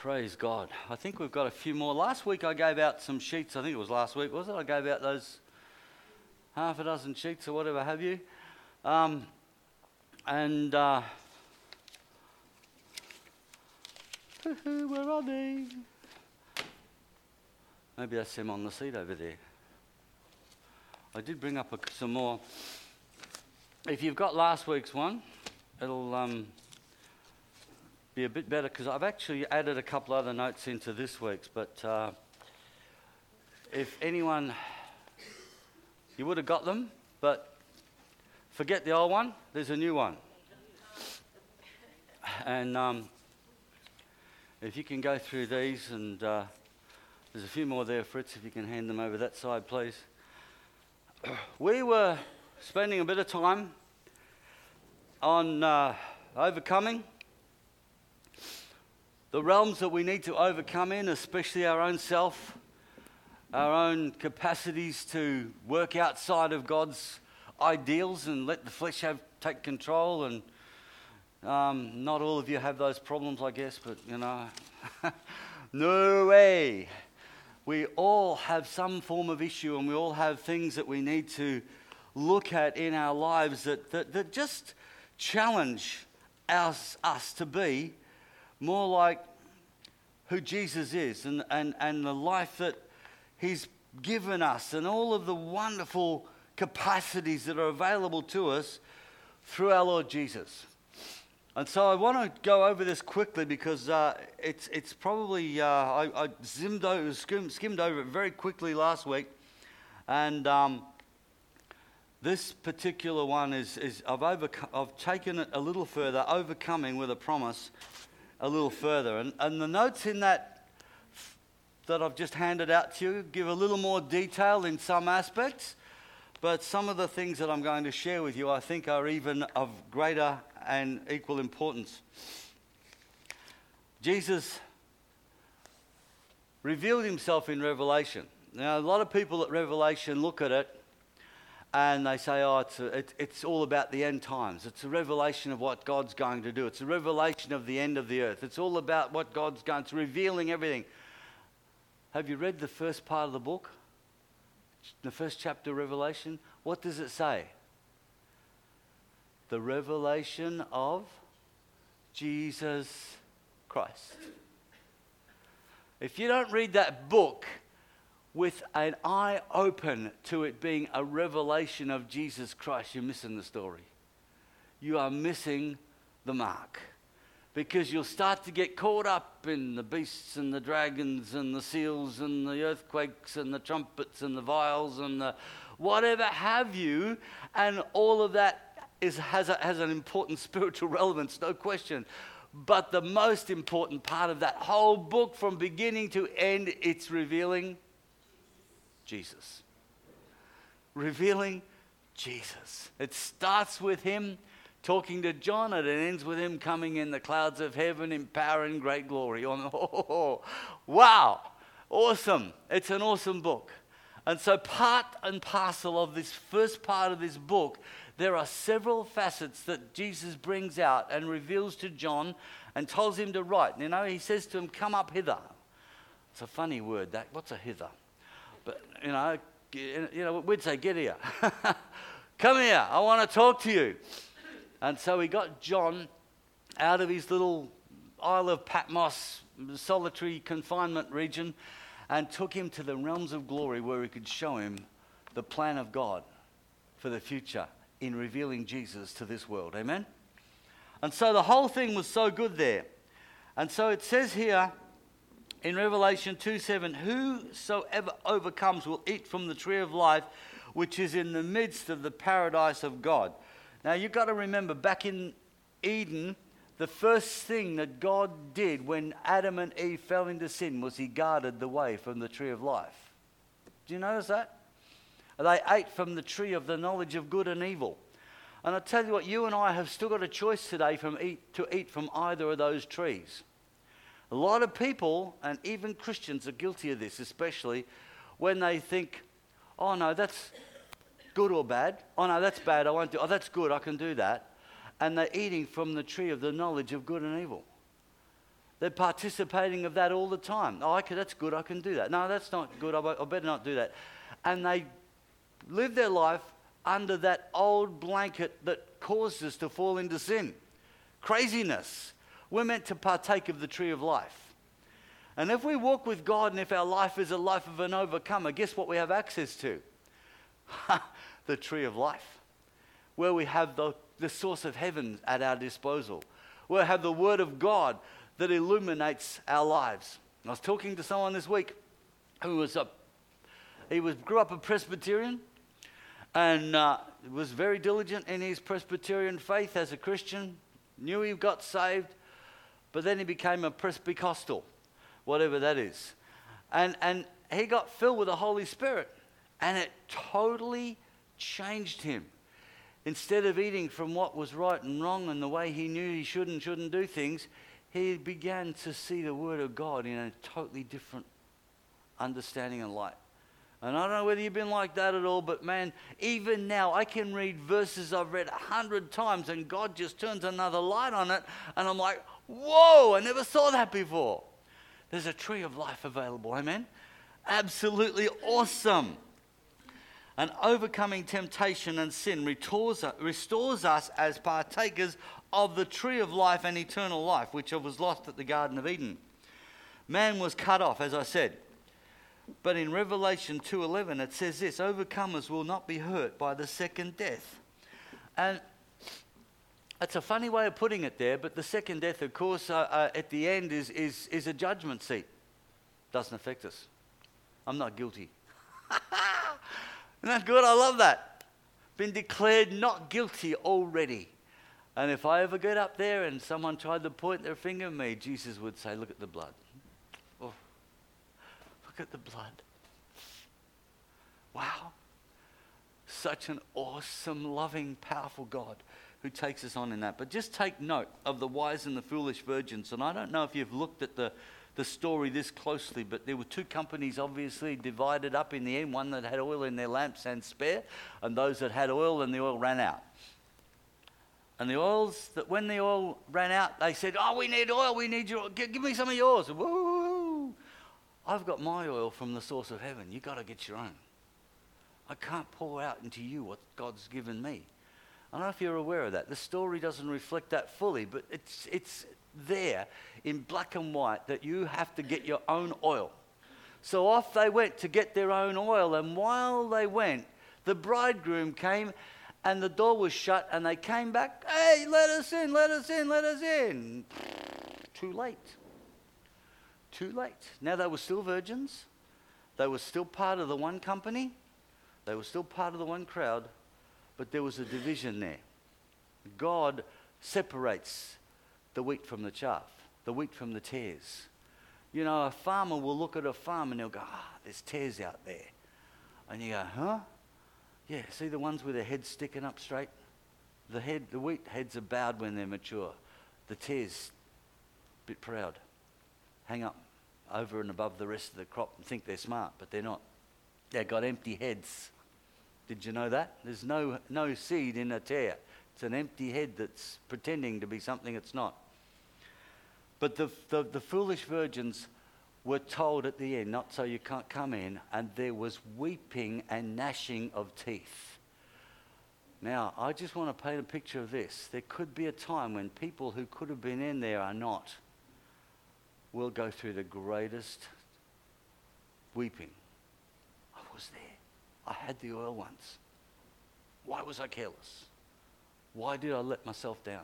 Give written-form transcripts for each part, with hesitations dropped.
Praise God. I think we've got a few more. Last week I gave out some sheets. I think it was last week, was it? I gave out those half a dozen sheets or whatever have you. Where are they? Maybe that's them on the seat over there. I did bring up some more. If you've got last week's one, it'll be a bit better because I've actually added a couple other notes into this week's. But if anyone, you would have got them, but forget the old one. There's a new one, and if you can go through these, and there's a few more there, Fritz. If you can hand them over that side, please. We were spending a bit of time on overcoming the realms that we need to overcome in, especially our own self, our own capacities to work outside of God's ideals and let the flesh take control. And not all of you have those problems, I guess, but no way. We all have some form of issue, and we all have things that we need to look at in our lives that just challenge us to be more like who Jesus is and the life that He's given us and all of the wonderful capacities that are available to us through our Lord Jesus. And so I want to go over this quickly because it's probably, I skimmed over it very quickly last week. And this particular one is I've taken it a little further, overcoming with a promise a little further. And the notes in that I've just handed out to you give a little more detail in some aspects. But some of the things that I'm going to share with you I think are even of greater and equal importance. Jesus revealed Himself in Revelation. Now, a lot of people at Revelation look at it and they say, it's all about the end times. It's a revelation of what God's going to do. It's a revelation of the end of the earth. It's all about what God's going to, revealing everything. Have you read the first part of the book? The first chapter of Revelation? What does it say? The revelation of Jesus Christ. If you don't read that book with an eye open to it being a revelation of Jesus Christ, you're missing the story. You are missing the mark. Because you'll start to get caught up in the beasts and the dragons and the seals and the earthquakes and the trumpets and the vials and the whatever have you, and all of that has an important spiritual relevance, no question. But the most important part of that whole book, from beginning to end, it's revealing Jesus. Revealing Jesus. It starts with Him talking to John, and it ends with Him coming in the clouds of heaven in power and great glory. Oh, wow, awesome. It's an awesome book. And so part and parcel of this first part of this book, there are several facets that Jesus brings out and reveals to John and tells him to write. He says to him, come up hither. It's a funny word, that. What's a hither? But, we'd say, get here. Come here, I want to talk to you. And so he got John out of his little Isle of Patmos, solitary confinement region, and took him to the realms of glory where he could show him the plan of God for the future in revealing Jesus to this world. Amen? And so the whole thing was so good there. And so it says here in Revelation 2:7, whosoever overcomes will eat from the tree of life, which is in the midst of the paradise of God. Now, you've got to remember, back in Eden, the first thing that God did when Adam and Eve fell into sin was He guarded the way from the tree of life. Do you notice that? They ate from the tree of the knowledge of good and evil. And I tell you what, you and I have still got a choice today to eat from either of those trees. A lot of people, and even Christians, are guilty of this, especially when they think, oh no, that's good or bad. Oh no, that's bad, I won't do. Oh, that's good, I can do that. And they're eating from the tree of the knowledge of good and evil. They're participating of that all the time. Oh, okay, that's good, I can do that. No, that's not good, I better not do that. And they live their life under that old blanket that caused us to fall into sin. Craziness. We're meant to partake of the tree of life. And if we walk with God and if our life is a life of an overcomer, guess what we have access to? The tree of life. Where we have the source of heaven at our disposal. Where we have the word of God that illuminates our lives. I was talking to someone this week who grew up a Presbyterian and was very diligent in his Presbyterian faith as a Christian, knew he got saved, but then he became a Presbycostal, whatever that is. And he got filled with the Holy Spirit, and it totally changed him. Instead of eating from what was right and wrong and the way he knew he should and shouldn't do things, he began to see the Word of God in a totally different understanding and light. And I don't know whether you've been like that at all, but man, even now I can read verses I've read 100 times and God just turns another light on it and I'm like, whoa, I never saw that before. There's a tree of life available, amen? Absolutely awesome. And overcoming temptation and sin restores us as partakers of the tree of life and eternal life, which was lost at the Garden of Eden. Man was cut off, as I said. But in Revelation 2:11 it says this, overcomers will not be hurt by the second death. And it's a funny way of putting it there, but the second death, of course, at the end is a judgment seat. Doesn't affect us. I'm not guilty. Isn't that good? I love that. Been declared not guilty already. And if I ever get up there and someone tried to point their finger at me, Jesus would say, look at the blood. Oh, look at the blood. Wow. Such an awesome, loving, powerful God who takes us on in that. But just take note of the wise and the foolish virgins. And I don't know if you've looked at the story this closely, but there were two companies obviously divided up in the end, one that had oil in their lamps and spare, and those that had oil and the oil ran out. And the oils, that when the oil ran out, they said, oh, we need oil, we need your oil. Give me some of yours. Woo! I've got my oil from the source of heaven. You've got to get your own. I can't pour out into you what God's given me. I don't know if you're aware of that. The story doesn't reflect that fully, but it's there in black and white that you have to get your own oil. So off they went to get their own oil, and while they went, the bridegroom came and the door was shut, and they came back, hey, let us in, let us in, let us in. Too late. Too late. Now they were still virgins. They were still part of the one company. They were still part of the one crowd, but there was a division there. God separates the wheat from the chaff, the wheat from the tares. You know, a farmer will look at a farm and he'll go, there's tares out there. And you go, huh? Yeah, see the ones with their heads sticking up straight? The wheat heads are bowed when they're mature. The tares, a bit proud, hang up over and above the rest of the crop and think they're smart, but they're not. They've got empty heads. Did you know that? There's no seed in a tare. It's an empty head that's pretending to be something it's not. But the foolish virgins were told at the end, not so you can't come in, and there was weeping and gnashing of teeth. Now, I just want to paint a picture of this. There could be a time when people who could have been in there are not, will go through the greatest weeping. I was there. I had the oil once. Why was I careless? Why did I let myself down?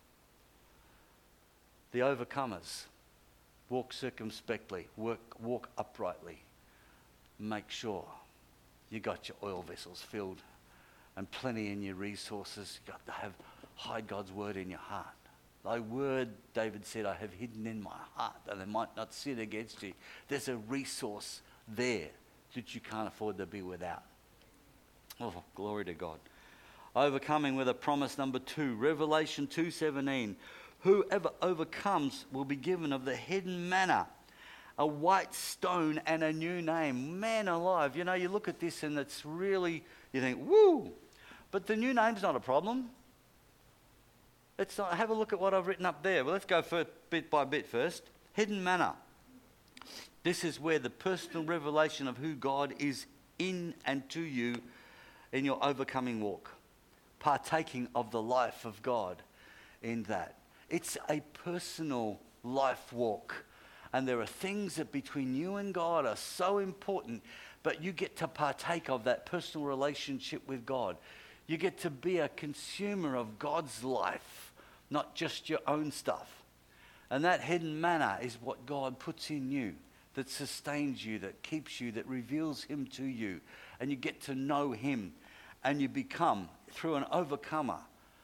The overcomers walk circumspectly, walk uprightly. Make sure you got your oil vessels filled and plenty in your resources. You got to hide God's word in your heart. Thy word, David said, I have hidden in my heart that I might not sin against you. There's a resource there that you can't afford to be without. Oh, glory to God. Overcoming with a promise number 2, Revelation 2:17. Whoever overcomes will be given of the hidden manna, a white stone and a new name. Man alive. You know, you look at this and it's really, you think, woo. But the new name's not a problem. It's not. Have a look at what I've written up there. Well, let's go for bit by bit first. Hidden manna. This is where the personal revelation of who God is in and to you in your overcoming walk. Partaking of the life of God in that. It's a personal life walk. And there are things that between you and God are so important, but you get to partake of that personal relationship with God. You get to be a consumer of God's life, not just your own stuff. And that hidden manna is what God puts in you, that sustains you, that keeps you, that reveals him to you. And you get to know him, and you become, through an overcomer,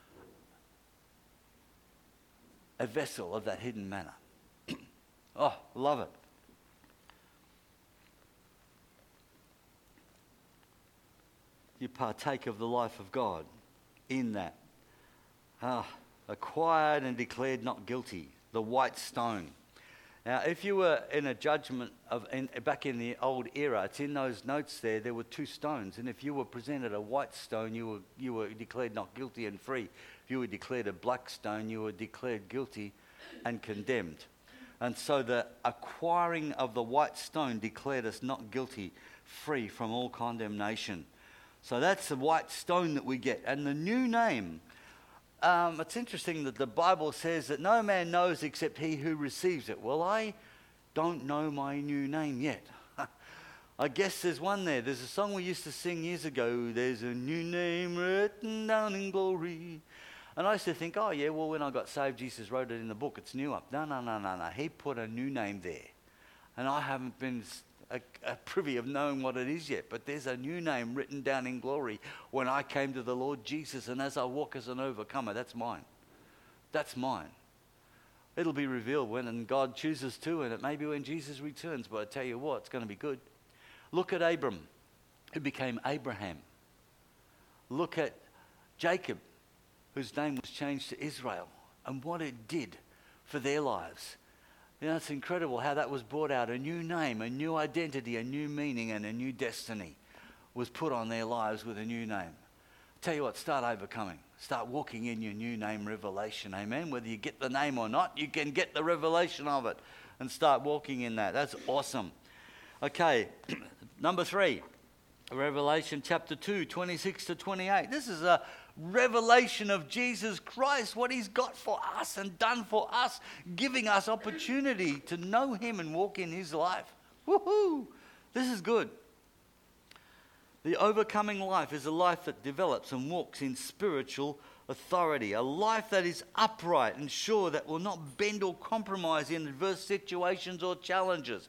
a vessel of that hidden manna. Oh, love it. You partake of the life of God in that. Acquired and declared not guilty, the white stone. Now, if you were in a judgment back in the old era, it's in those notes there were two stones. And if you were presented a white stone, you were declared not guilty and free. If you were declared a black stone, you were declared guilty and condemned. And so the acquiring of the white stone declared us not guilty, free from all condemnation. So that's the white stone that we get. And the new name, it's interesting that the Bible says that no man knows except he who receives it. Well, I don't know my new name yet. I guess there's one there. There's a song we used to sing years ago. There's a new name written down in glory. And I used to think, oh yeah, well when I got saved, Jesus wrote it in the book. It's new up. No. He put a new name there. And I haven't been a privy of knowing what it is yet. But there's a new name written down in glory when I came to the Lord Jesus. And as I walk as an overcomer, that's mine. That's mine. It'll be revealed when God chooses to, and it may be when Jesus returns. But I tell you what, it's going to be good. Look at Abram, who became Abraham. Look at Jacob, whose name was changed to Israel, and what it did for their lives. You know, it's incredible how that was brought out. A new name, a new identity, a new meaning, and a new destiny was put on their lives with a new name. Tell you what, start overcoming. Start walking in your new name revelation, amen? Whether you get the name or not, you can get the revelation of it and start walking in that. That's awesome. Okay, number 3, Revelation chapter 2, 26 to 28. This is a revelation of Jesus Christ, what he's got for us and done for us, giving us opportunity to know him and walk in his life. Woohoo! This is good. The overcoming life is a life that develops and walks in spiritual authority, a life that is upright and sure, that will not bend or compromise in adverse situations or challenges.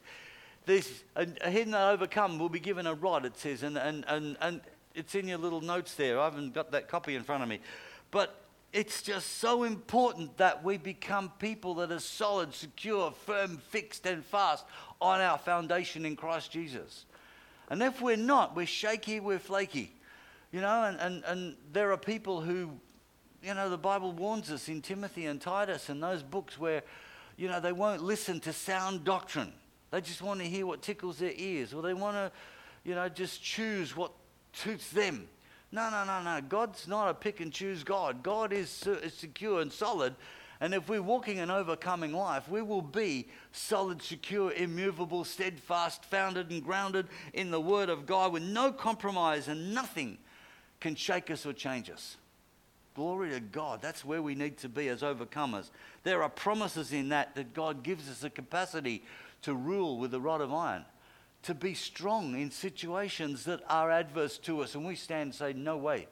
A hidden that overcome will be given a rod, it says, and it's in your little notes there. I haven't got that copy in front of me. But it's just so important that we become people that are solid, secure, firm, fixed and fast on our foundation in Christ Jesus. And if we're not, we're shaky, we're flaky. You know, and there are people who, you know, the Bible warns us in Timothy and Titus and those books where, you know, they won't listen to sound doctrine. They just want to hear what tickles their ears, or they want to, you know, just choose what suits them. No. God's not a pick and choose God. God is secure and solid. And if we're walking an overcoming life, we will be solid, secure, immovable, steadfast, founded and grounded in the Word of God with no compromise, and nothing can shake us or change us. Glory to God. That's where we need to be as overcomers. There are promises in that God gives us a capacity to rule with a rod of iron, to be strong in situations that are adverse to us, and we stand and say, no way.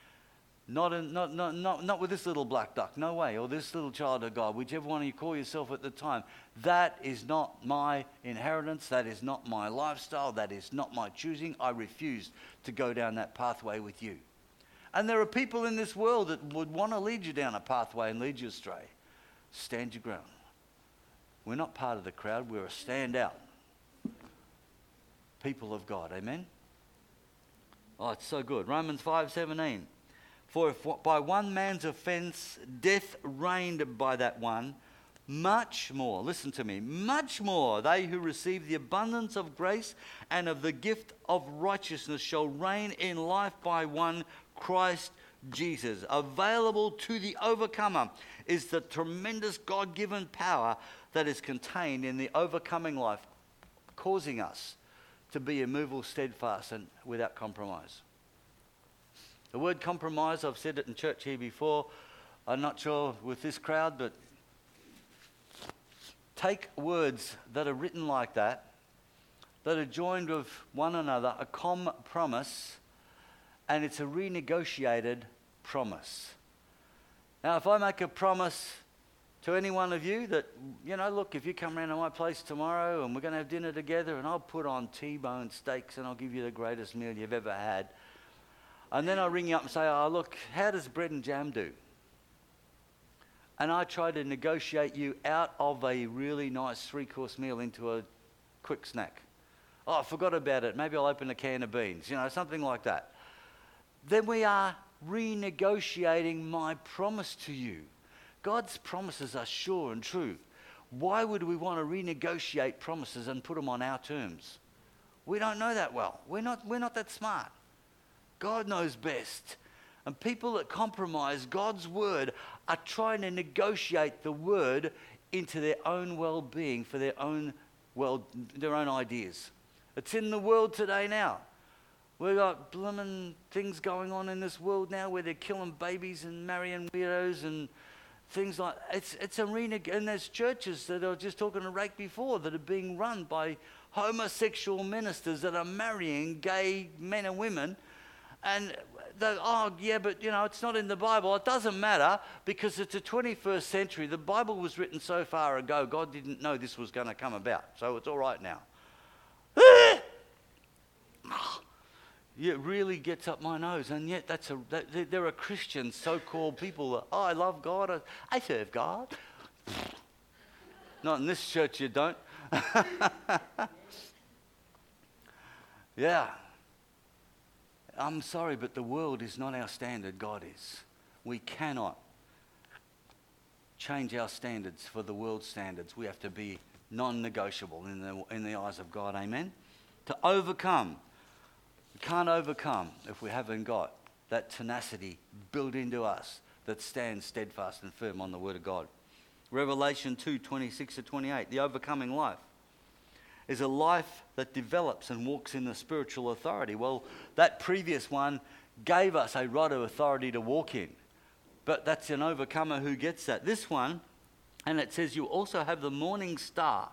Not with this little black duck, no way, or this little child of God, whichever one you call yourself at the time. That is not my inheritance, that is not my lifestyle, that is not my choosing. I refuse to go down that pathway with you. And there are people in this world that would want to lead you down a pathway and lead you astray. Stand your ground. We're not part of the crowd, we're a standout. People of God, amen? Oh, it's so good. Romans 5:17. For if by one man's offense death reigned by that one, much more, listen to me, much more they who receive the abundance of grace and of the gift of righteousness shall reign in life by one Christ Jesus. Available to the overcomer is the tremendous God-given power that is contained in the overcoming life, causing us to be immovable, steadfast, and without compromise. The word compromise, I've said it in church here before. I'm not sure with this crowd, but take words that are written like that are joined with one another, a promise, and it's a renegotiated promise. Now, if I make a promise to any one of you that, look, if you come around to my place tomorrow and we're going to have dinner together and I'll put on T-bone steaks and I'll give you the greatest meal you've ever had. And then I'll ring you up and say, oh, look, how does bread and jam do? And I try to negotiate you out of a really nice 3-course meal into a quick snack. Oh, I forgot about it. Maybe I'll open a can of beans, something like that. Then we are renegotiating my promise to you. God's promises are sure and true. Why would we want to renegotiate promises and put them on our terms? We don't know that well. We're not that smart. God knows best. And people that compromise God's word are trying to negotiate the word into their own well-being for their own ideas. It's in the world today now. We've got blooming things going on in this world now where they're killing babies and marrying weirdos and things like it's a and there's churches that I was just talking to Rake before that are being run by homosexual ministers that are marrying gay men and women, and it's not in the Bible. It doesn't matter because it's the 21st century. The Bible was written so far ago. God didn't know this was going to come about, so it's all right now. It really gets up my nose, and yet there are Christians, so-called people that, I love God, I serve God. Not in this church, you don't. Yeah. I'm sorry, but the world is not our standard, God is. We cannot change our standards for the world's standards. We have to be non-negotiable in the eyes of God, amen? To overcome. We can't overcome if we haven't got that tenacity built into us that stands steadfast and firm on the Word of God. Revelation 2:26-28, the overcoming life is a life that develops and walks in the spiritual authority. Well, that previous one gave us a rod of authority to walk in, but that's an overcomer who gets that. This one, and it says you also have the morning star.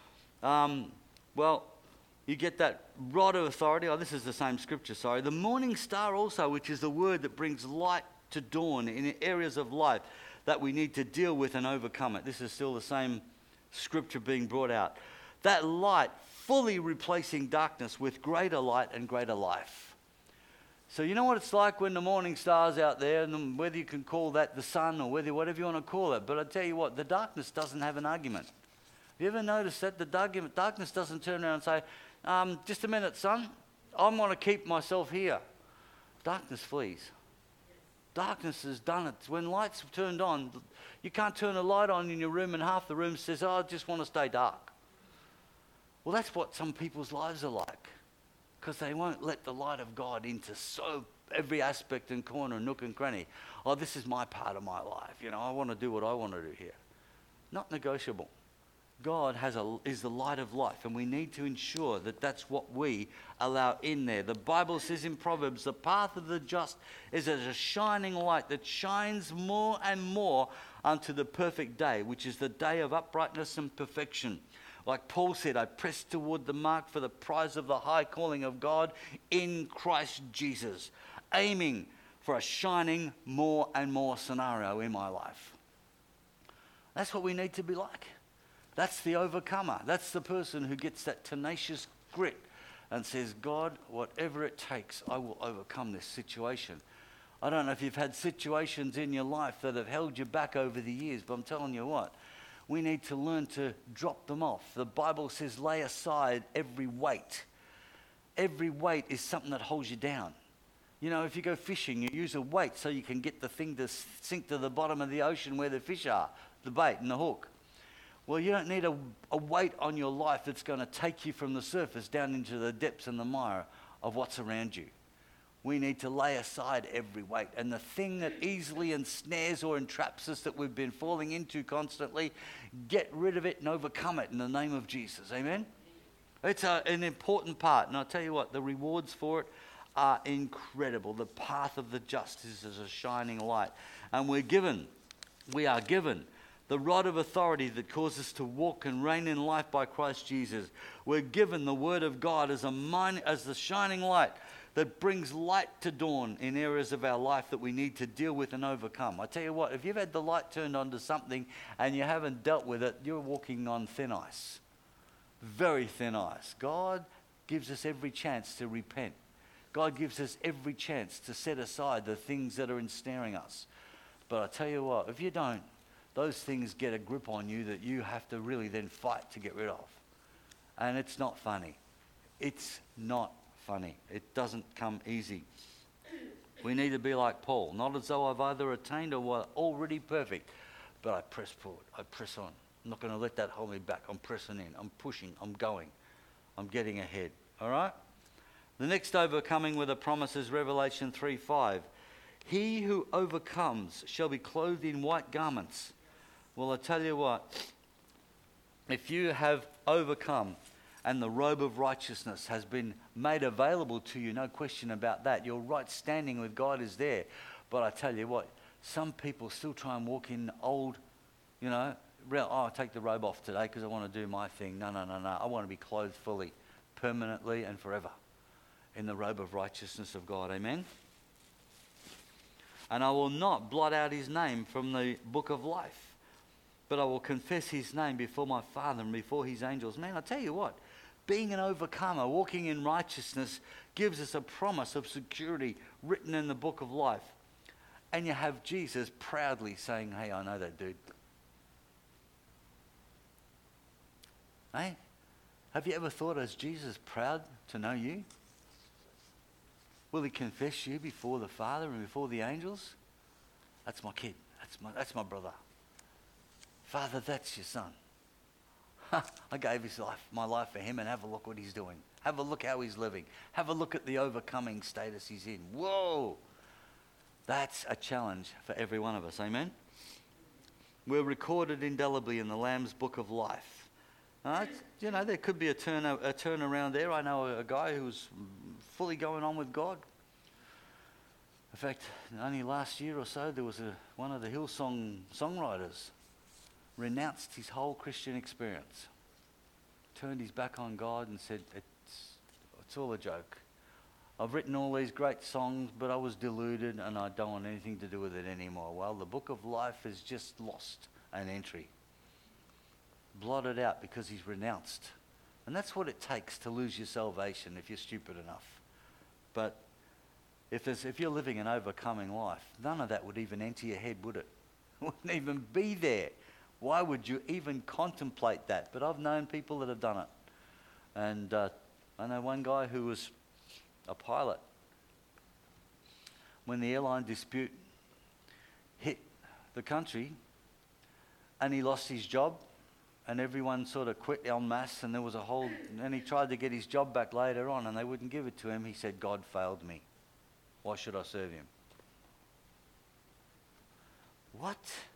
You get that rod of authority. Oh, this is the same scripture, sorry. The morning star also, which is the word that brings light to dawn in areas of life that we need to deal with and overcome it. This is still the same scripture being brought out. That light fully replacing darkness with greater light and greater life. So you know what it's like when the morning star's out there, and whether you can call that the sun or whatever you want to call it. But I tell you what, the darkness doesn't have an argument. Have you ever noticed that? The darkness doesn't turn around and say, just a minute, son, I want to keep myself here. Darkness flees. Darkness has done it. When lights are turned on, you can't turn a light on in your room and half the room says, I just want to stay dark. Well, that's what some people's lives are like, because they won't let the light of God into every aspect and corner and nook and cranny. Oh, this is my part of my life. I want to do what I want to do here. Not negotiable. God is the light of life, and we need to ensure that that's what we allow in there. The Bible says in Proverbs, the path of the just is as a shining light that shines more and more unto the perfect day, which is the day of uprightness and perfection. Like Paul said, I press toward the mark for the prize of the high calling of God in Christ Jesus, aiming for a shining more and more scenario in my life. That's what we need to be like. That's the overcomer. That's the person who gets that tenacious grit and says, God, whatever it takes, I will overcome this situation. I don't know if you've had situations in your life that have held you back over the years, but I'm telling you what, we need to learn to drop them off. The Bible says lay aside every weight. Every weight is something that holds you down. If you go fishing, you use a weight so you can get the thing to sink to the bottom of the ocean where the fish are, the bait and the hook. Well, you don't need a weight on your life that's going to take you from the surface down into the depths and the mire of what's around you. We need to lay aside every weight. And the thing that easily ensnares or entraps us that we've been falling into constantly, get rid of it and overcome it in the name of Jesus. Amen? It's an important part. And I'll tell you what, the rewards for it are incredible. The path of the just is a shining light. And we are given the rod of authority that causes us to walk and reign in life by Christ Jesus. We're given the word of God as the shining light that brings light to dawn in areas of our life that we need to deal with and overcome. I tell you what, if you've had the light turned on to something and you haven't dealt with it, you're walking on thin ice. Very thin ice. God gives us every chance to repent. God gives us every chance to set aside the things that are ensnaring us. But I tell you what, if you don't, those things get a grip on you that you have to really then fight to get rid of. And it's not funny. It's not funny. It doesn't come easy. We need to be like Paul, not as though I've either attained or were already perfect, but I press forward, I press on. I'm not going to let that hold me back. I'm pressing in, I'm pushing, I'm going, I'm getting ahead. All right? The next overcoming with a promise is Revelation 3:5. He who overcomes shall be clothed in white garments. Well, I tell you what, if you have overcome and the robe of righteousness has been made available to you, no question about that. Your right standing with God is there. But I tell you what, some people still try and walk in old, I'll take the robe off today because I want to do my thing. No. I want to be clothed fully, permanently and forever in the robe of righteousness of God. Amen? And I will not blot out his name from the book of life, but I will confess his name before my Father and before his angels. Man, I tell you what, being an overcomer, walking in righteousness, gives us a promise of security written in the book of life. And you have Jesus proudly saying, hey, I know that dude. Hey, have you ever thought, is Jesus proud to know you? Will he confess you before the Father and before the angels? That's my kid. That's my brother. Father, that's your son. I gave my life for him, and have a look what he's doing. Have a look how he's living. Have a look at the overcoming status he's in. Whoa! That's a challenge for every one of us. Amen? We're recorded indelibly in the Lamb's book of life. There could be a turnaround there. I know a guy who's fully going on with God. In fact, only last year or so, there was one of the Hillsong songwriters renounced his whole Christian experience, turned his back on God and said, it's all a joke. I've written all these great songs, but I was deluded and I don't want anything to do with it anymore. Well, the book of life has just lost an entry. Blotted out because he's renounced. And that's what it takes to lose your salvation if you're stupid enough. But if you're living an overcoming life, none of that would even enter your head, would it? It wouldn't even be there. Why would you even contemplate that? But I've known people that have done it. And I know one guy who was a pilot. When the airline dispute hit the country and he lost his job, and everyone sort of quit en masse, and there was and he tried to get his job back later on, and they wouldn't give it to him. He said, God failed me. Why should I serve him? What?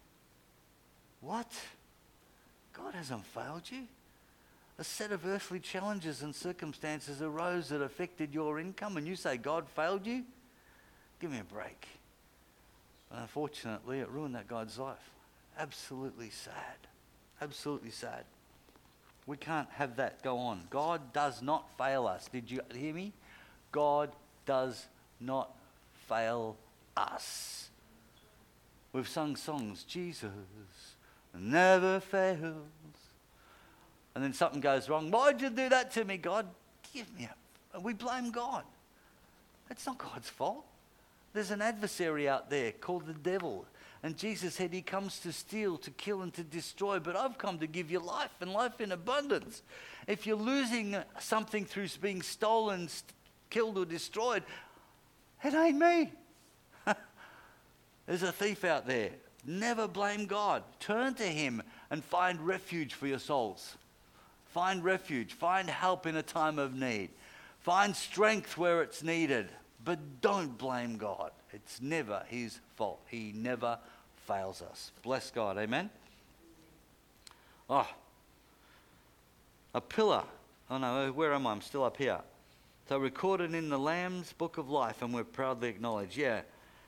God hasn't failed you. A set of earthly challenges and circumstances arose that affected your income, and you say God failed you? Give me a break. But unfortunately, it ruined that guy's life. Absolutely sad. Absolutely sad. We can't have that go on. God does not fail us. Did you hear me? God does not fail us. We've sung songs, Jesus never fails. And then something goes wrong. Why'd you do that to me, God? Give me up. We blame God. It's not God's fault. There's an adversary out there called the devil. And Jesus said he comes to steal, to kill, and to destroy. But I've come to give you life, and life in abundance. If you're losing something through being stolen, killed, or destroyed, it ain't me. There's a thief out there. Never blame God. Turn to him and find refuge for your souls. Find refuge. Find help in a time of need. Find strength where it's needed. But don't blame God. It's never his fault. He never fails us. Bless God. Amen? Oh, a pillar. Oh no, where am I? I'm still up here. So recorded in the Lamb's Book of Life, and we're proudly acknowledged. Yeah.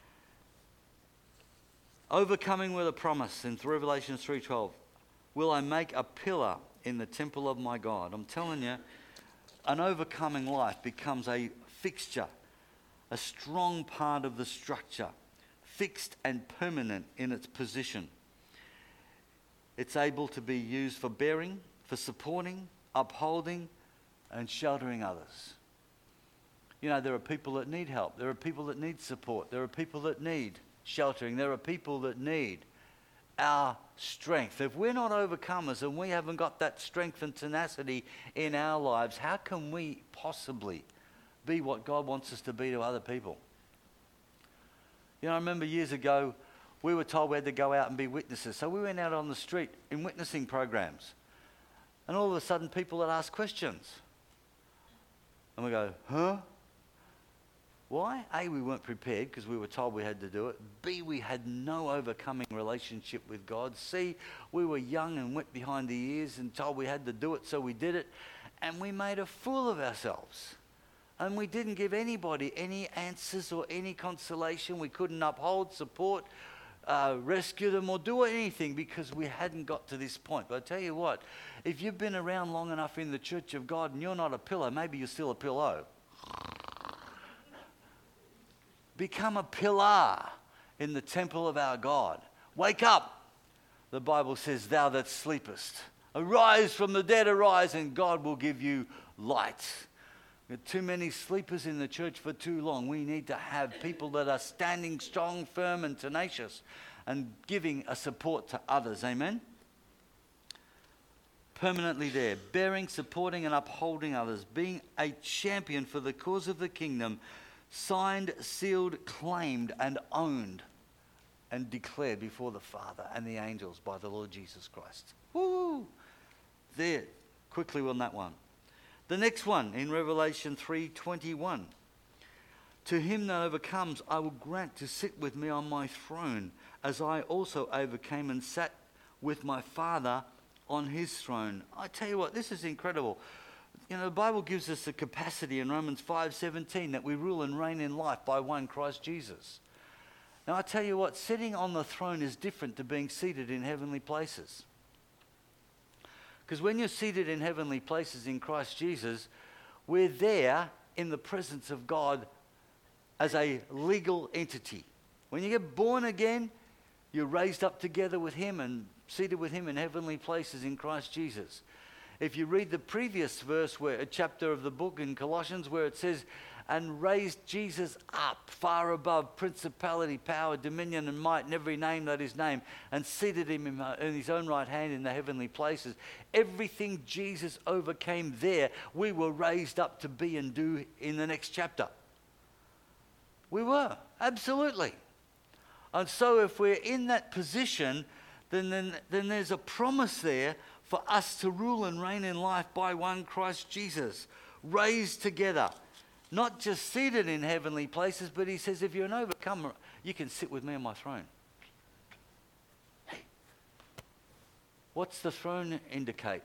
Overcoming with a promise in Revelation 3:12. Will I make a pillar in the temple of my God? I'm telling you, an overcoming life becomes a fixture, a strong part of the structure, fixed and permanent in its position. It's able to be used for bearing, for supporting, upholding, and sheltering others. You know, there are people that need help. There are people that need support. There are people that need sheltering. There are people that need our strength. If we're not overcomers and we haven't got that strength and tenacity in our lives, how can we possibly be what God wants us to be to other people? You know, I remember years ago, we were told we had to go out and be witnesses. So we went out on the street in witnessing programs. And all of a sudden, people would ask questions. And we go, huh? Why? A, we weren't prepared because we were told we had to do it. B, we had no overcoming relationship with God. C, we were young and wet behind the ears and told we had to do it, so we did it. And we made a fool of ourselves. And we didn't give anybody any answers or any consolation. We couldn't uphold, support, rescue them or do anything because we hadn't got to this point. But I tell you what, if you've been around long enough in the church of God and you're not a pillar, maybe you're still a pillow. Become a pillar in the temple of our God. Wake up. The Bible says, thou that sleepest. Arise from the dead, arise, and God will give you light. There are too many sleepers in the church for too long. We need to have people that are standing strong, firm, and tenacious and giving a support to others. Amen? Permanently there, bearing, supporting, and upholding others, being a champion for the cause of the kingdom, signed, sealed, claimed, and owned, and declared before the Father and the angels by the Lord Jesus Christ. Woo! There, quickly on that one. The next one in Revelation 3:21. To him that overcomes, I will grant to sit with me on my throne, as I also overcame and sat with my Father on his throne. I tell you what, this is incredible. You know, the Bible gives us the capacity in Romans 5:17 that we rule and reign in life by one Christ Jesus. Now, I tell you what, sitting on the throne is different to being seated in heavenly places. Because when you're seated in heavenly places in Christ Jesus, we're there in the presence of God as a legal entity. When you get born again, you're raised up together with him and seated with him in heavenly places in Christ Jesus. If you read the previous verse, where a chapter of the book in Colossians, where it says, and raised Jesus up far above principality, power, dominion, and might, and every name that is named, and seated him in his own right hand in the heavenly places. Everything Jesus overcame there, we were raised up to be and do in the next chapter. We were, absolutely. And so if we're in that position, then there's a promise there for us to rule and reign in life by one Christ Jesus, raised together, not just seated in heavenly places, but he says, if you're an overcomer, you can sit with me on my throne. Hey, what's the throne indicate?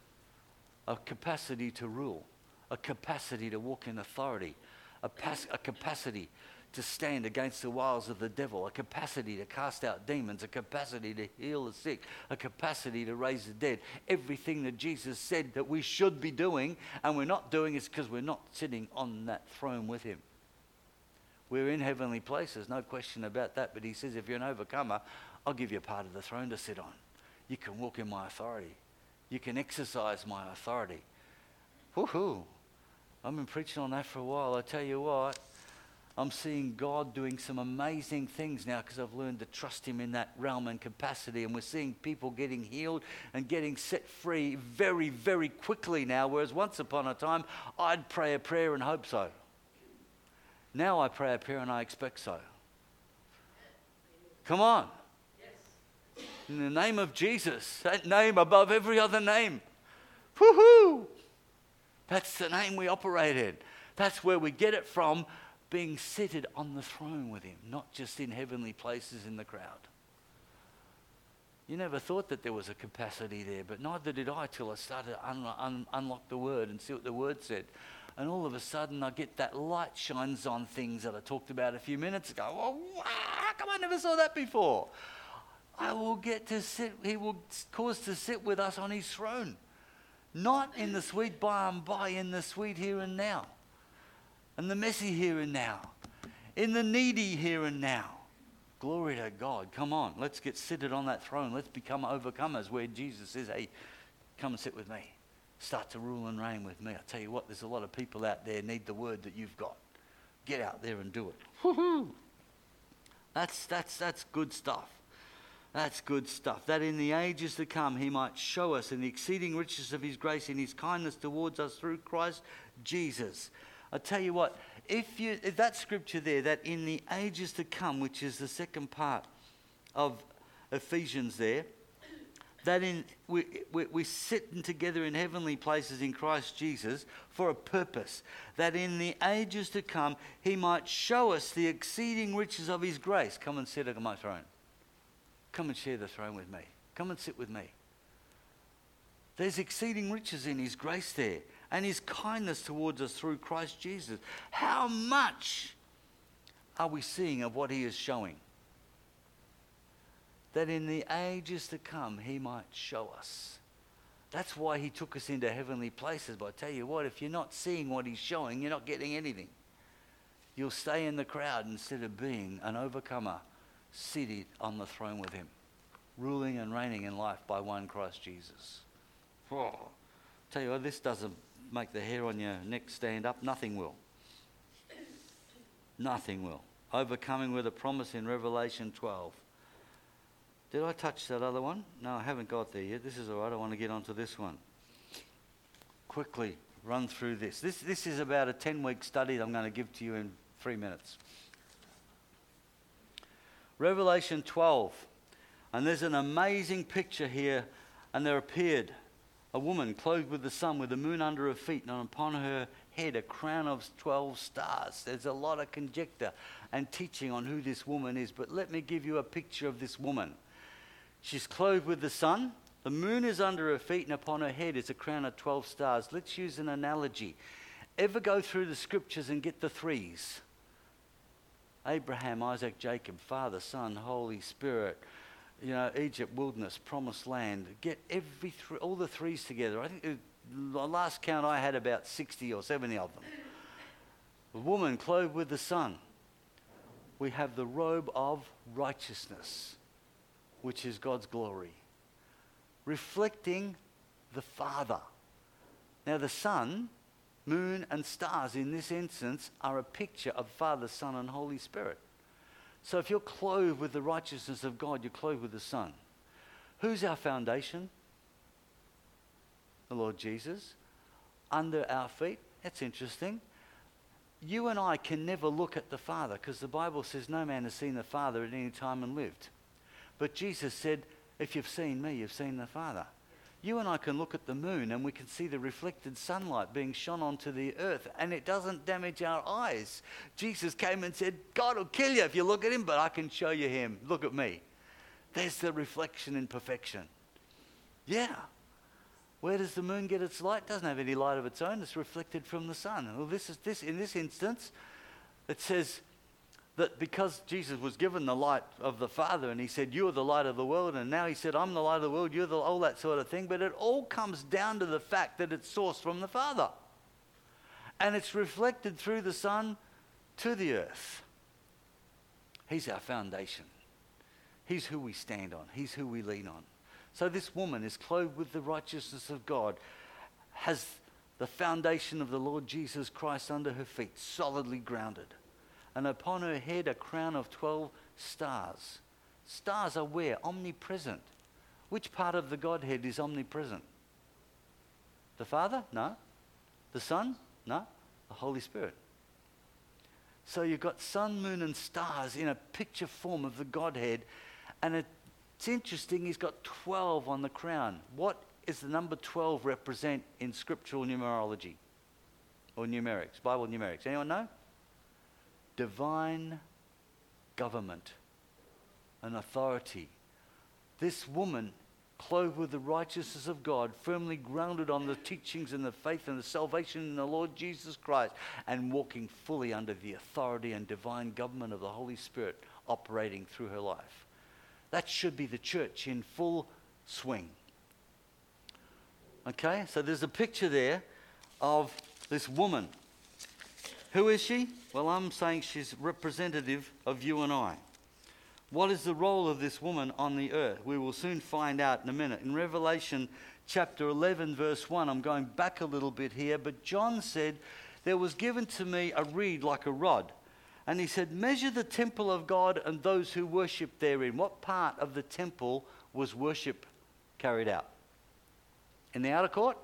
A capacity to rule, a capacity to walk in authority, a capacity to stand against the wiles of the devil, a capacity to cast out demons, a capacity to heal the sick, a capacity to raise the dead. Everything that Jesus said that we should be doing and we're not doing is because we're not sitting on that throne with him. We're in heavenly places, no question about that, but he says if you're an overcomer, I'll give you a part of the throne to sit on. You can walk in my authority. You can exercise my authority. Woohoo! I've been preaching on that for a while. I tell you what, I'm seeing God doing some amazing things now because I've learned to trust him in that realm and capacity. And we're seeing people getting healed and getting set free very, very quickly now. Whereas once upon a time, I'd pray a prayer and hope so. Now I pray a prayer and I expect so. Come on. In the name of Jesus, that name above every other name. Woohoo! That's the name we operate in. That's where we get it from. being seated on the throne with him, not just in heavenly places in the crowd. You never thought that there was a capacity there, but neither did I till I started to unlock the Word and see what the Word said. And all of a sudden I get that light shines on things that I talked about a few minutes ago. Well, how come I never saw that before? I will get to sit, he will cause to sit with us on his throne. Not in the sweet by and by, in the sweet here and now. And the messy here and now. In the needy here and now. Glory to God. Come on, let's get seated on that throne. Let's become overcomers where Jesus says, hey, come and sit with me. Start to rule and reign with me. I tell you what, there's a lot of people out there need the word that you've got. Get out there and do it. Woo-hoo. That's good stuff. That's good stuff. That in the ages to come he might show us in the exceeding riches of his grace and his kindness towards us through Christ Jesus. I tell you what, if that scripture there, that in the ages to come, which is the second part of Ephesians there, that we're sitting together in heavenly places in Christ Jesus for a purpose, that in the ages to come he might show us the exceeding riches of his grace. Come and sit on my throne. Come and share the throne with me. Come and sit with me. There's exceeding riches in his grace there and his kindness towards us through Christ Jesus. How much are we seeing of what he is showing? That in the ages to come he might show us. That's why he took us into heavenly places. But I tell you what, if you're not seeing what he's showing, you're not getting anything. You'll stay in the crowd instead of being an overcomer, seated on the throne with him, ruling and reigning in life by one Christ Jesus. Oh, tell you what, this doesn't make the hair on your neck stand up. Nothing will. Nothing will. Overcoming with a promise in Revelation 12. Did I touch that other one? No, I haven't got there yet. This is all right. I want to get onto this one. Quickly run through this. This is about a 10-week study that I'm going to give to you in 3 minutes. Revelation 12. And there's an amazing picture here. And there appeared a woman clothed with the sun, with the moon under her feet, and upon her head a crown of 12 stars. There's a lot of conjecture and teaching on who this woman is. But let me give you a picture of this woman. She's clothed with the sun. The moon is under her feet, and upon her head is a crown of 12 stars. Let's use an analogy. Ever go through the scriptures and get the threes? Abraham, Isaac, Jacob, Father, Son, Holy Spirit, Egypt, wilderness, promised land. Get all the threes together. I think the last count I had about 60 or 70 of them. A woman clothed with the sun. We have the robe of righteousness, which is God's glory, reflecting the Father. Now the sun, moon and stars in this instance are a picture of Father, Son and Holy Spirit. So if you're clothed with the righteousness of God, you're clothed with the Son. Who's our foundation? The Lord Jesus. Under our feet. That's interesting. You and I can never look at the Father because the Bible says no man has seen the Father at any time and lived. But Jesus said, if you've seen me, you've seen the Father. You and I can look at the moon and we can see the reflected sunlight being shone onto the earth and it doesn't damage our eyes. Jesus came and said, God will kill you if you look at him, but I can show you him. Look at me. There's the reflection in perfection. Yeah. Where does the moon get its light? It doesn't have any light of its own. It's reflected from the sun. Well, in this instance, it says that because Jesus was given the light of the Father and he said, you're the light of the world, and now he said, I'm the light of the world, you're all that sort of thing, but it all comes down to the fact that it's sourced from the Father. And it's reflected through the Son to the earth. He's our foundation. He's who we stand on. He's who we lean on. So this woman is clothed with the righteousness of God, has the foundation of the Lord Jesus Christ under her feet, solidly grounded. And upon her head a crown of 12 stars. Stars are where? Omnipresent. Which part of the Godhead is omnipresent? The Father? No. The Son? No. The Holy Spirit. So you've got sun, moon and stars in a picture form of the Godhead. And it's interesting, he's got 12 on the crown. What does the number 12 represent in scriptural numerology? Or numerics, Bible numerics? Anyone know? divine government and authority. This woman, clothed with the righteousness of God, firmly grounded on the teachings and the faith and the salvation in the Lord Jesus Christ, and walking fully under the authority and divine government of the Holy Spirit operating through her life. That should be the church in full swing. Okay, so there's a picture there of this woman. Who is she? Well, I'm saying she's representative of you and I. What is the role of this woman on the earth? We will soon find out in a minute. In Revelation chapter 11, verse 1, I'm going back a little bit here, but John said, there was given to me a reed like a rod. And he said, measure the temple of God and those who worship therein. What part of the temple was worship carried out? In the outer court?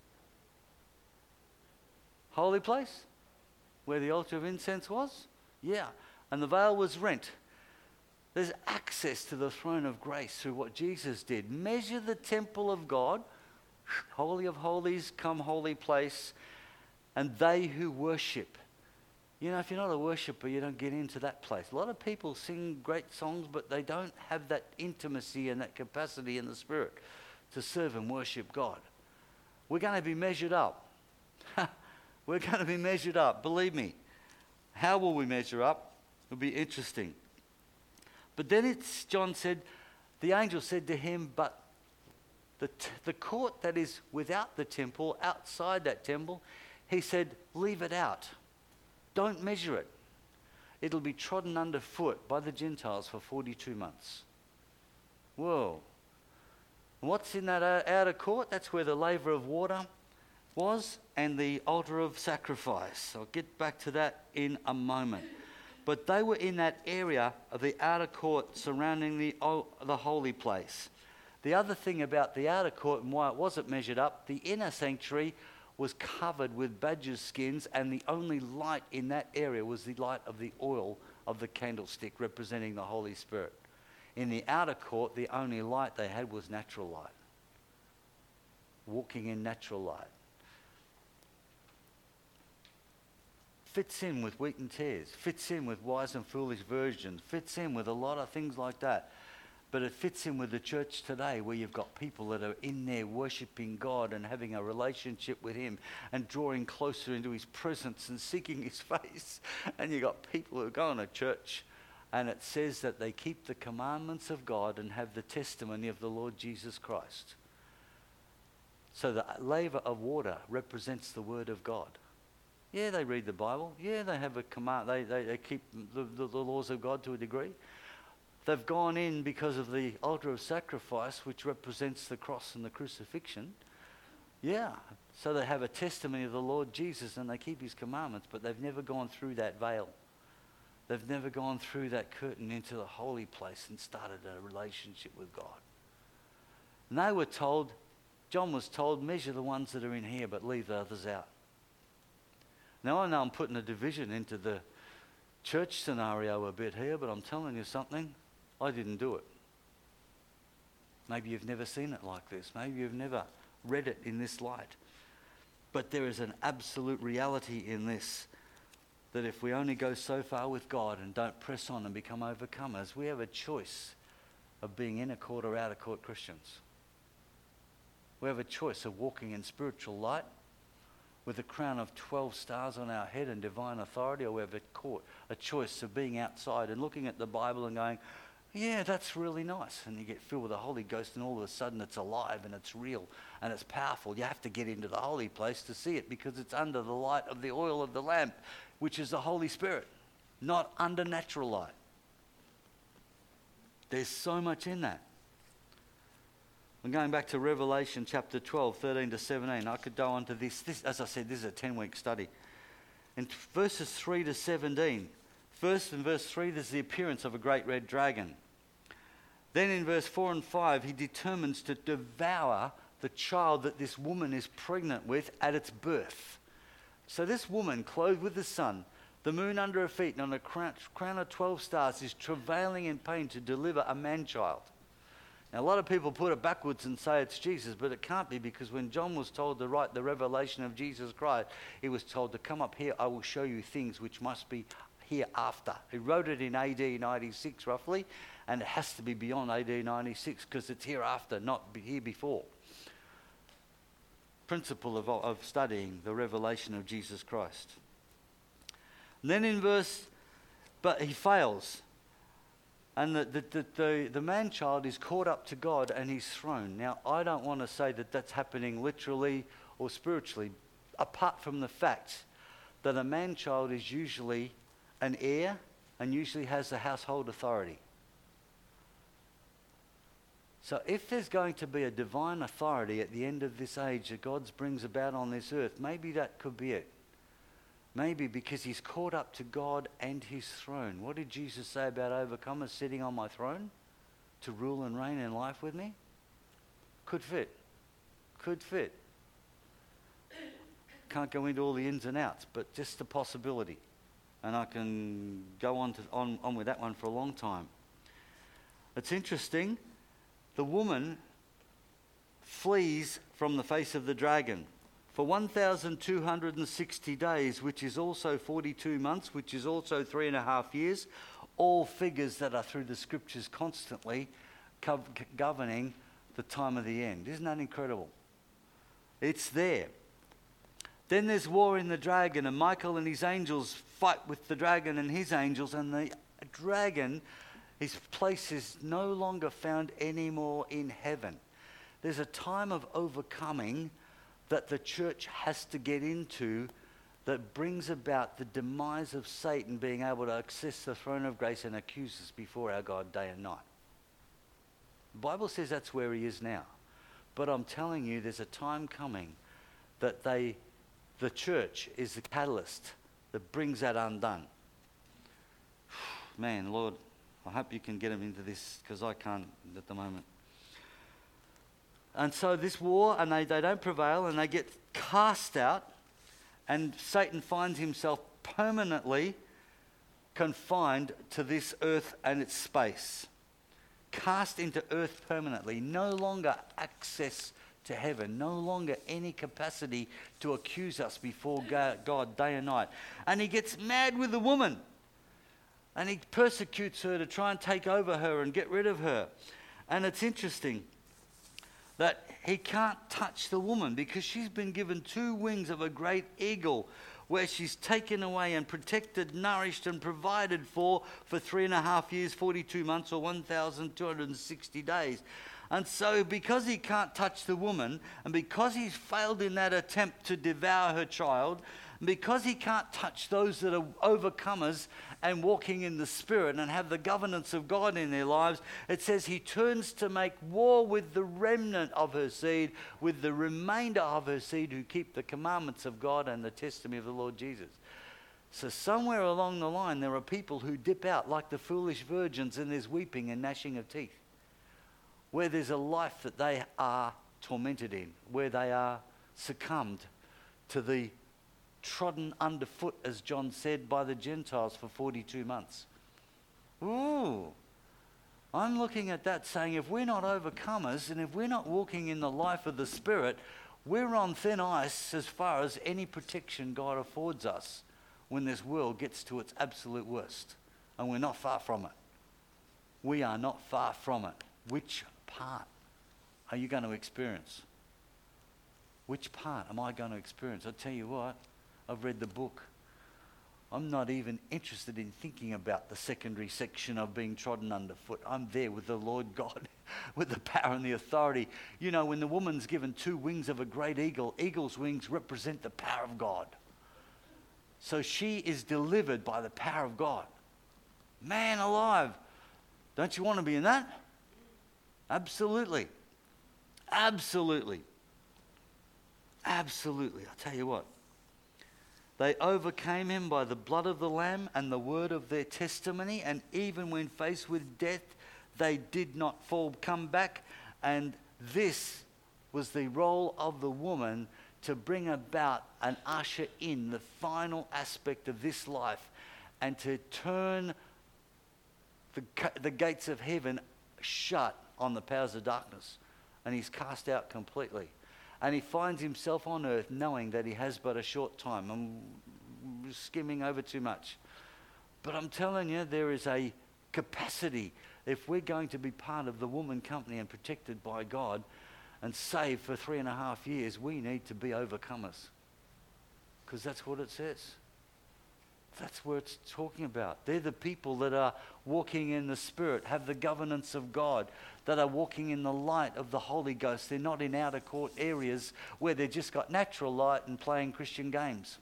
Holy place? Where the altar of incense was? Yeah. And the veil was rent. There's access to the throne of grace through what Jesus did. Measure the temple of God, holy of holies, come holy place, and they who worship. You know, if you're not a worshiper, you don't get into that place. A lot of people sing great songs, but they don't have that intimacy and that capacity in the Spirit to serve and worship God. We're going to be measured up. We're going to be measured up, believe me. How will we measure up? It'll be interesting. But then John said, the angel said to him, but the court that is without the temple, outside that temple, he said, leave it out. Don't measure it. It'll be trodden underfoot by the Gentiles for 42 months. Whoa. And what's in that outer court? That's where the laver of water was and the altar of sacrifice. I'll get back to that in a moment. But they were in that area of the outer court surrounding the holy place. The other thing about the outer court and why it wasn't measured up, the inner sanctuary was covered with badger skins, and the only light in that area was the light of the oil of the candlestick representing the Holy Spirit. In the outer court, the only light they had was natural light. Walking in natural light. Fits in with wheat and tares, fits in with wise and foolish virgins, fits in with a lot of things like that. But it fits in with the church today, where you've got people that are in there worshipping God and having a relationship with Him and drawing closer into His presence and seeking His face. And you've got people who go to church and it says that they keep the commandments of God and have the testimony of the Lord Jesus Christ. So the laver of water represents the Word of God. Yeah, they read the Bible. Yeah, they have a command. They keep the laws of God to a degree. They've gone in because of the altar of sacrifice, which represents the cross and the crucifixion. Yeah, so they have a testimony of the Lord Jesus and they keep His commandments, but they've never gone through that veil. They've never gone through that curtain into the holy place and started a relationship with God. And they were told, John was told, measure the ones that are in here, but leave the others out. Now, I know I'm putting a division into the church scenario a bit here, but I'm telling you something, I didn't do it. Maybe you've never seen it like this. Maybe you've never read it in this light. But there is an absolute reality in this, that if we only go so far with God and don't press on and become overcomers, we have a choice of being inner court or outer court Christians. We have a choice of walking in spiritual light with a crown of 12 stars on our head and divine authority, or we have a choice of being outside and looking at the Bible and going, yeah, that's really nice. And you get filled with the Holy Ghost and all of a sudden it's alive and it's real and it's powerful. You have to get into the holy place to see it because it's under the light of the oil of the lamp, which is the Holy Spirit, not under natural light. There's so much in that. I'm going back to Revelation chapter 12, 13 to 17. I could go on to this. As I said, this is a 10-week study. In verses 3 to 17, first in verse 3, there's the appearance of a great red dragon. Then in verse 4 and 5, he determines to devour the child that this woman is pregnant with at its birth. So this woman, clothed with the sun, the moon under her feet, and on a crown of 12 stars, is travailing in pain to deliver a man-child. Now, a lot of people put it backwards and say it's Jesus, but it can't be, because when John was told to write the revelation of Jesus Christ, he was told to come up here, I will show you things which must be hereafter. He wrote it in AD 96 roughly, and it has to be beyond AD 96 because it's hereafter, not here before. Principle of studying the revelation of Jesus Christ. And then but he fails. And the man-child is caught up to God and he's thrown. Now, I don't want to say that that's happening literally or spiritually, apart from the fact that a man-child is usually an heir and usually has the household authority. So if there's going to be a divine authority at the end of this age that God brings about on this earth, maybe that could be it. Maybe because he's caught up to God and his throne. What did Jesus say about overcomers sitting on my throne to rule and reign in life with me? Could fit. Could fit. Can't go into all the ins and outs, but just the possibility. And I can go on with that one for a long time. It's interesting. The woman flees from the face of the dragon for 1,260 days, which is also 42 months, which is also 3.5 years, all figures that are through the scriptures constantly governing the time of the end. Isn't that incredible? It's there. Then there's war in the dragon, and Michael and his angels fight with the dragon and his angels, and the dragon, his place is no longer found anymore in heaven. There's a time of overcoming that the church has to get into that brings about the demise of Satan being able to access the throne of grace and accuse us before our God day and night. The Bible says that's where he is now. But I'm telling you, there's a time coming that the church is the catalyst that brings that undone. Man, Lord, I hope you can get them into this because I can't at the moment. And so this war, and they don't prevail, and they get cast out, and Satan finds himself permanently confined to this earth and its space. Cast into earth permanently, no longer access to heaven, no longer any capacity to accuse us before God day and night. And he gets mad with the woman. And he persecutes her to try and take over her and get rid of her. And it's interesting that he can't touch the woman because she's been given 2 wings of a great eagle where she's taken away and protected, nourished and provided for 3.5 years, 42 months or 1,260 days. And so because he can't touch the woman and because he's failed in that attempt to devour her child, because he can't touch those that are overcomers and walking in the Spirit and have the governance of God in their lives, it says he turns to make war with the remnant of her seed, with the remainder of her seed who keep the commandments of God and the testimony of the Lord Jesus. So somewhere along the line, there are people who dip out like the foolish virgins, and there's weeping and gnashing of teeth, where there's a life that they are tormented in, where they are succumbed to the trodden underfoot, as John said, by the Gentiles for 42 months. Ooh, I'm looking at that saying, if we're not overcomers and if we're not walking in the life of the Spirit, we're on thin ice as far as any protection God affords us when this world gets to its absolute worst. And we're not far from it. We are not far from it. Which part are you going to experience? Which part am I going to experience? I'll tell you what, I've read the book. I'm not even interested in thinking about the secondary section of being trodden underfoot. I'm there with the Lord God, with the power and the authority. You know, when the woman's given 2 wings of a great eagle, eagle's wings represent the power of God. So she is delivered by the power of God. Man alive, don't you want to be in that? Absolutely. Absolutely. Absolutely. I'll tell you what. They overcame him by the blood of the Lamb and the word of their testimony, and even when faced with death, they did not come back. And this was the role of the woman, to bring about and usher in the final aspect of this life and to turn the gates of heaven shut on the powers of darkness. And he's cast out completely. And he finds himself on earth knowing that he has but a short time. I'm skimming over too much. But I'm telling you, there is a capacity. If we're going to be part of the woman company and protected by God and saved for 3.5 years, we need to be overcomers. Because that's what it says. That's what it's talking about. They're the people that are walking in the Spirit, have the governance of God, that are walking in the light of the Holy Ghost. They're not in outer court areas where they've just got natural light and playing Christian games.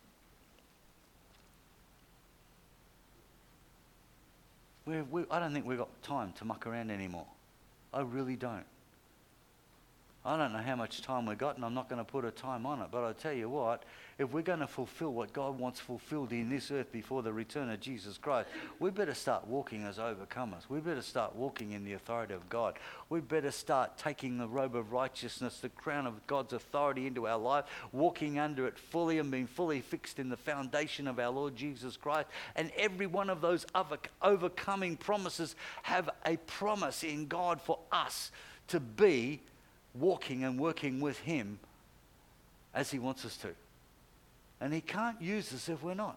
I don't think we've got time to muck around anymore. I really don't. I don't know how much time we've got, and I'm not going to put a time on it, but I tell you what, if we're going to fulfill what God wants fulfilled in this earth before the return of Jesus Christ, we better start walking as overcomers. We better start walking in the authority of God. We better start taking the robe of righteousness, the crown of God's authority into our life, walking under it fully and being fully fixed in the foundation of our Lord Jesus Christ. And every one of those overcoming promises have a promise in God for us to be walking and working with Him as He wants us to. And He can't use us if we're not.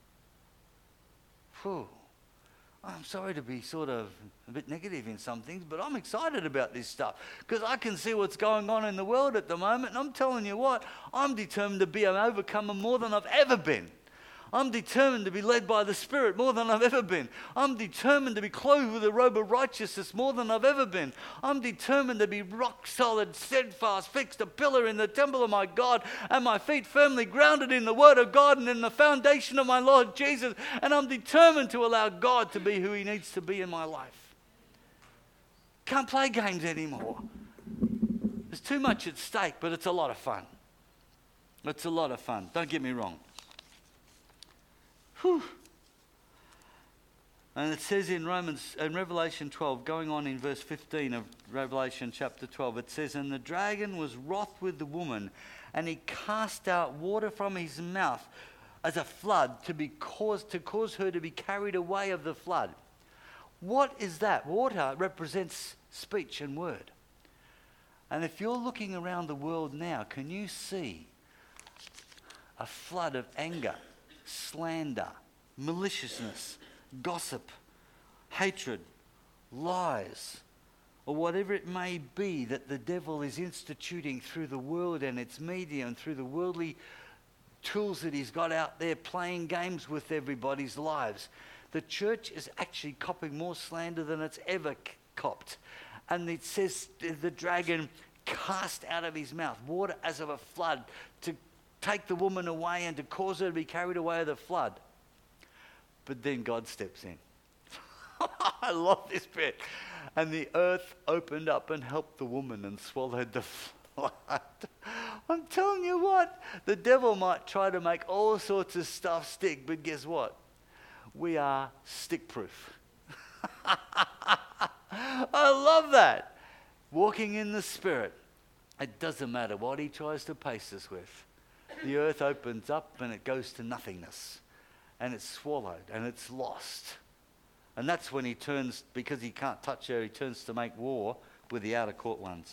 Whew. I'm sorry to be sort of a bit negative in some things, but I'm excited about this stuff because I can see what's going on in the world at the moment, and I'm telling you what, I'm determined to be an overcomer more than I've ever been. I'm determined to be led by the Spirit more than I've ever been. I'm determined to be clothed with a robe of righteousness more than I've ever been. I'm determined to be rock solid, steadfast, fixed, a pillar in the temple of my God, and my feet firmly grounded in the Word of God and in the foundation of my Lord Jesus. And I'm determined to allow God to be who He needs to be in my life. Can't play games anymore. There's too much at stake, but it's a lot of fun. It's a lot of fun. Don't get me wrong. Whew. And it says in Revelation 12, going on in verse 15 of Revelation chapter 12, it says, "And the dragon was wroth with the woman, and he cast out water from his mouth as a flood to cause her to be carried away of the flood." What is that? Water represents speech and word. And if you're looking around the world now, can you see a flood of anger, slander, maliciousness, gossip, hatred, lies, or whatever it may be that the devil is instituting through the world and its media and through the worldly tools that he's got out there playing games with everybody's lives? The church is actually copping more slander than it's ever copped. And it says the dragon cast out of his mouth water as of a flood to take the woman away and to cause her to be carried away of the flood. But then God steps in. I love this bit. And the earth opened up and helped the woman and swallowed the flood. I'm telling you what, the devil might try to make all sorts of stuff stick, but guess what? We are stick-proof. I love that. Walking in the Spirit. It doesn't matter what he tries to pace us with. The earth opens up and it goes to nothingness. And it's swallowed and it's lost. And that's when he turns, because he can't touch her, he turns to make war with the outer court ones.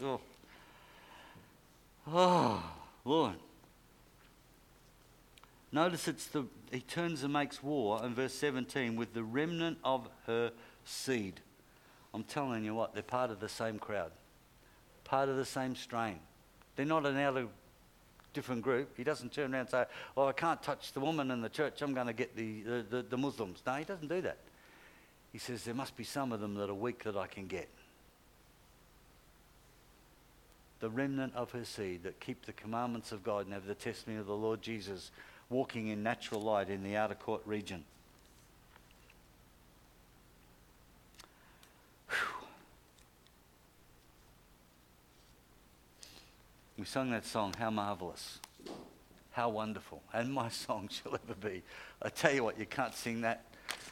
Oh, Lord. Notice he turns and makes war in verse 17 with the remnant of her seed. I'm telling you what, they're part of the same crowd. Part of the same strain. They're not an outer different group. He doesn't turn around and say, "Oh, I can't touch the woman in the church, I'm going to get the Muslims." No, he doesn't do that. He says, there must be some of them that are weak that I can get. The remnant of her seed that keep the commandments of God and have the testimony of the Lord Jesus, walking in natural light in the outer court region. We sung that song, "How Marvelous, How Wonderful," and my song shall ever be. I tell you what, you can't sing that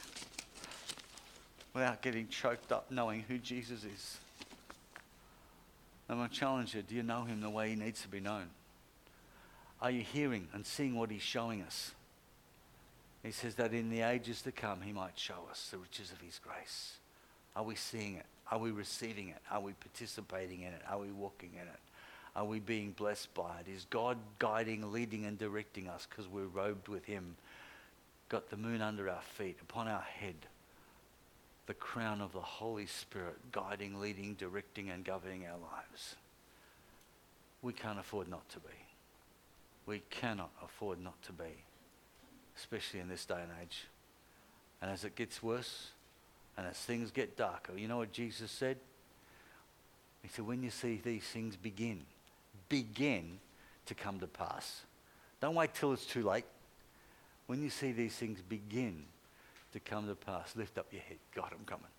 without getting choked up knowing who Jesus is. I'm going to challenge you, do you know him the way he needs to be known? Are you hearing and seeing what he's showing us? He says that in the ages to come he might show us the riches of his grace. Are we seeing it? Are we receiving it? Are we participating in it? Are we walking in it? Are we being blessed by it? Is God guiding, leading and directing us because we're robed with him? got the moon under our feet, upon our head, the crown of the Holy Spirit guiding, leading, directing, and governing our lives. We can't afford not to be. We cannot afford not to be, especially in this day and age. And as it gets worse, and as things get darker, you know what Jesus said? He said, when you see these things begin to come to pass. Don't wait till it's too late. When you see these things begin to come to pass, lift up your head. God, I'm coming.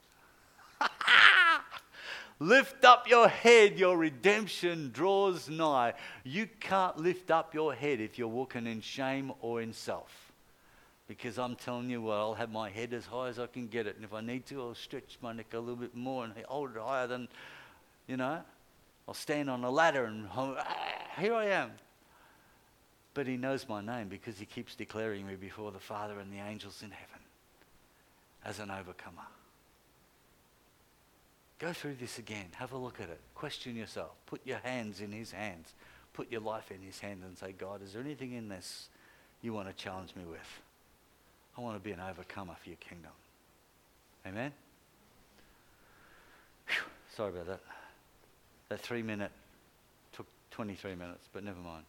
Lift up your head, your redemption draws nigh. You can't lift up your head if you're walking in shame or in self. Because I'm telling you what, I'll have my head as high as I can get it. And if I need to, I'll stretch my neck a little bit more and hold it higher than, I'll stand on a ladder and here I am. But he knows my name because he keeps declaring me before the Father and the angels in heaven as an overcomer. Go through this again. Have a look at it. Question yourself. Put your hands in his hands. Put your life in his hands and say, God, is there anything in this you want to challenge me with? I want to be an overcomer for your kingdom. Amen? Whew, sorry about that. That 3 minute took 23 minutes, but never mind.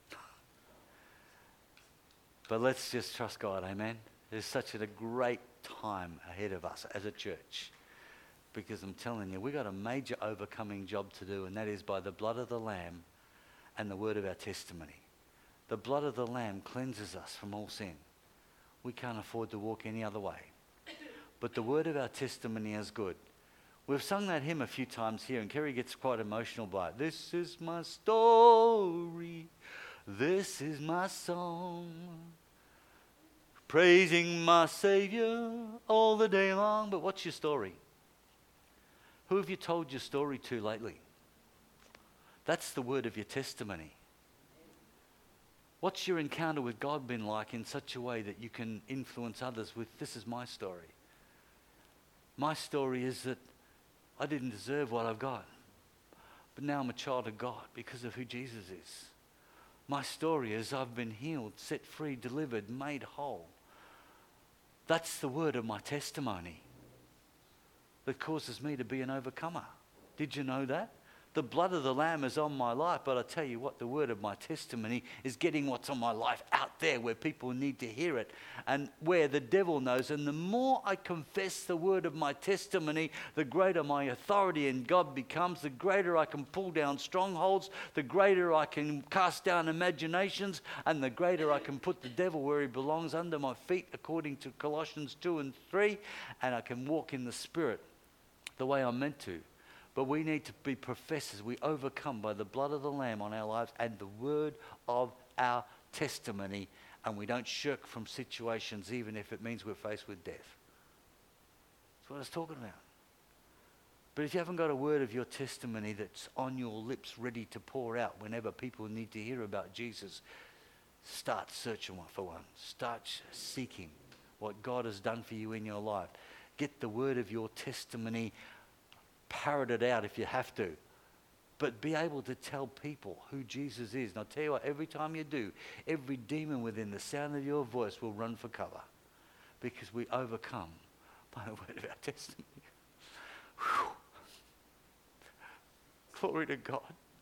But let's just trust God, amen? There's such a great time ahead of us as a church. Because I'm telling you, we've got a major overcoming job to do, and that is by the blood of the Lamb and the word of our testimony. The blood of the Lamb cleanses us from all sin. We can't afford to walk any other way. But the word of our testimony is good. We've sung that hymn a few times here, and Kerry gets quite emotional by it. This is my story. This is my song. Praising my Savior all the day long. But what's your story? Who have you told your story to lately? That's the word of your testimony. What's your encounter with God been like in such a way that you can influence others with, this is my story? My story is that I didn't deserve what I've got. But now I'm a child of God because of who Jesus is. My story is I've been healed, set free, delivered, made whole. That's the word of my testimony that causes me to be an overcomer. Did you know that? The blood of the Lamb is on my life, but I tell you what, the word of my testimony is getting what's on my life out there where people need to hear it and where the devil knows. And the more I confess the word of my testimony, the greater my authority in God becomes, the greater I can pull down strongholds, the greater I can cast down imaginations, and the greater I can put the devil where he belongs under my feet, according to Colossians 2 and 3, and I can walk in the Spirit the way I'm meant to. But we need to be professors. We overcome by the blood of the Lamb on our lives and the word of our testimony. And we don't shirk from situations, even if it means we're faced with death. That's what I was talking about. But if you haven't got a word of your testimony that's on your lips, ready to pour out whenever people need to hear about Jesus, start searching for one. Start seeking what God has done for you in your life. Get the word of your testimony, parrot it out if you have to, but be able to tell people who Jesus is. And I'll tell you what, every time you do, every demon within the sound of your voice will run for cover, because we overcome by the word of our testimony. Whew. Glory to God.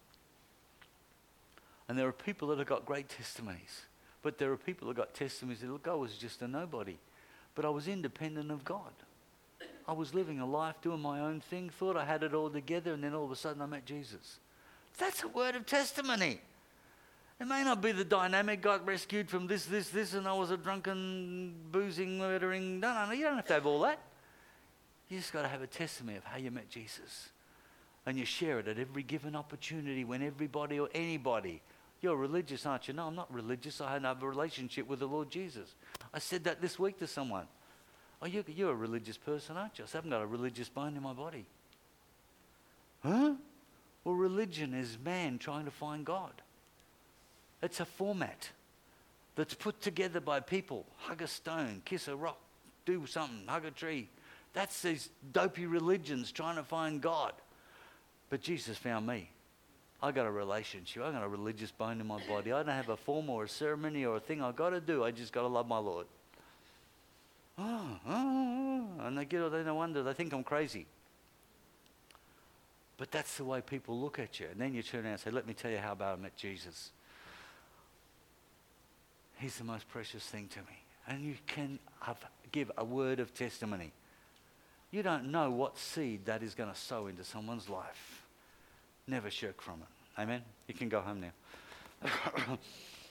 And there are people that have got great testimonies, but there are people that have got testimonies that, look, I was just a nobody, but I was independent of God. I was living a life, doing my own thing, thought I had it all together, and then all of a sudden I met Jesus. That's a word of testimony. It may not be the dynamic, got rescued from this, and I was a drunken, boozing, murdering. No, you don't have to have all that. You just got to have a testimony of how you met Jesus. And you share it at every given opportunity when everybody or anybody. You're religious, aren't you? No, I'm not religious. I have a relationship with the Lord Jesus. I said that this week to someone. Oh, you're a religious person, aren't you? I haven't got a religious bone in my body. Huh? Well, religion is man trying to find God. It's a format that's put together by people. Hug a stone, kiss a rock, do something, hug a tree. That's these dopey religions trying to find God. But Jesus found me. I got a relationship. I got a religious bone in my body. I don't have a form or a ceremony or a thing I got to do. I just got to love my Lord. And they no wonder, they think I'm crazy. But that's the way people look at you. And then you turn around and say, let me tell you how about I met Jesus. He's the most precious thing to me. And you can give a word of testimony. You don't know what seed that is going to sow into someone's life. Never shirk from it. Amen? You can go home now.